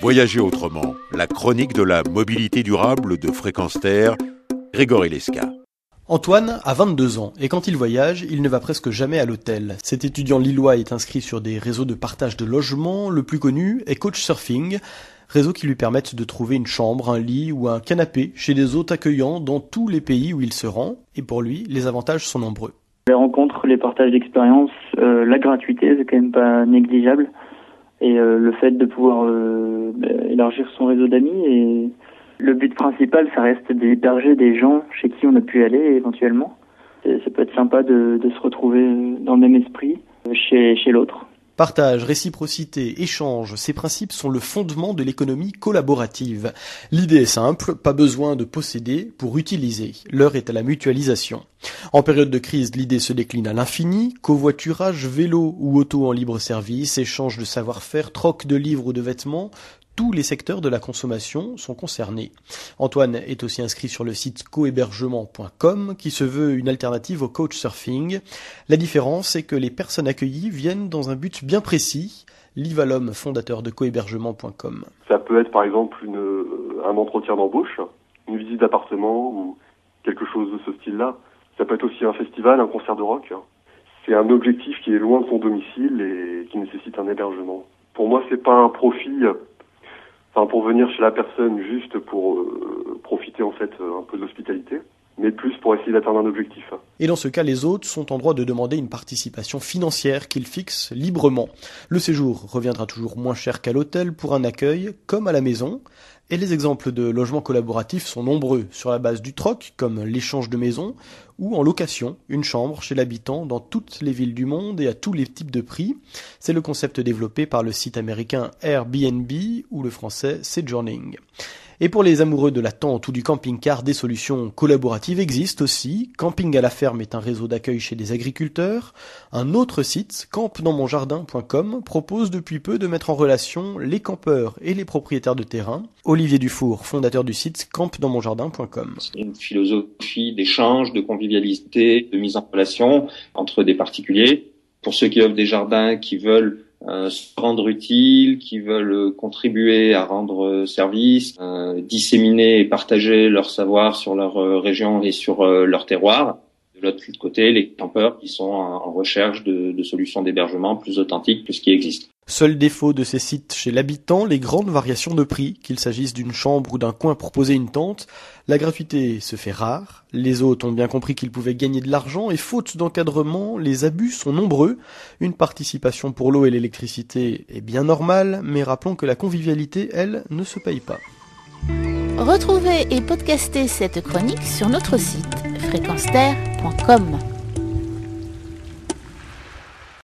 Voyager autrement, la chronique de la mobilité durable de Fréquence Terre, Grégory Lesca. Antoine a 22 ans et quand il voyage, il ne va presque jamais à l'hôtel. Cet étudiant lillois est inscrit sur des réseaux de partage de logements. Le plus connu est Couchsurfing, réseau qui lui permettent de trouver une chambre, un lit ou un canapé chez des hôtes accueillants dans tous les pays où il se rend. Et pour lui, les avantages sont nombreux. Les rencontres, les partages d'expériences, la gratuité, c'est quand même pas négligeable. Et le fait de pouvoir élargir son réseau d'amis. Et le but principal, ça reste d'héberger des gens chez qui on a pu aller éventuellement. Et ça peut être sympa de se retrouver dans le même esprit chez l'autre. Partage, réciprocité, échange, ces principes sont le fondement de l'économie collaborative. L'idée est simple, pas besoin de posséder pour utiliser. L'heure est à la mutualisation. En période de crise, l'idée se décline à l'infini. Covoiturage, vélo ou auto en libre service, échange de savoir-faire, troc de livres ou de vêtements, tous les secteurs de la consommation sont concernés. Antoine est aussi inscrit sur le site cohébergement.com qui se veut une alternative au couchsurfing. La différence, c'est que les personnes accueillies viennent dans un but bien précis. Liv Allom, fondateur de cohébergement.com. Ça peut être par exemple un entretien d'embauche, une visite d'appartement ou quelque chose de ce style-là. Ça peut être aussi un festival, un concert de rock. C'est un objectif qui est loin de son domicile et qui nécessite un hébergement. Pour moi, c'est pas un profit... pour venir chez la personne juste pour profiter en fait un peu de l'hospitalité, mais plus pour essayer d'atteindre un objectif. Et dans ce cas, les hôtes sont en droit de demander une participation financière qu'ils fixent librement. Le séjour reviendra toujours moins cher qu'à l'hôtel pour un accueil comme à la maison. Et les exemples de logements collaboratifs sont nombreux, sur la base du troc, comme l'échange de maisons, ou en location, une chambre chez l'habitant dans toutes les villes du monde et à tous les types de prix. C'est le concept développé par le site américain Airbnb ou le français Sojourning. Et pour les amoureux de la tente ou du camping-car, des solutions collaboratives existent aussi. Camping à la ferme est un réseau d'accueil chez des agriculteurs. Un autre site, campdansmonjardin.com, propose depuis peu de mettre en relation les campeurs et les propriétaires de terrain. Olivier Dufour, fondateur du site campdansmonjardin.com. C'est une philosophie d'échange, de convivialité, de mise en relation entre des particuliers. Pour ceux qui offrent des jardins, qui veulent se rendre utiles, qui veulent contribuer à rendre service, disséminer et partager leur savoir sur leur région et sur leur terroir. De l'autre côté, les campeurs qui sont en recherche de solutions d'hébergement plus authentiques que ce qui existe. Seul défaut de ces sites chez l'habitant, les grandes variations de prix, qu'il s'agisse d'une chambre ou d'un coin pour poser une tente. La gratuité se fait rare, les hôtes ont bien compris qu'ils pouvaient gagner de l'argent et faute d'encadrement, les abus sont nombreux. Une participation pour l'eau et l'électricité est bien normale, mais rappelons que la convivialité, elle, ne se paye pas. Retrouvez et podcastez cette chronique sur notre site fréquenceterre.com.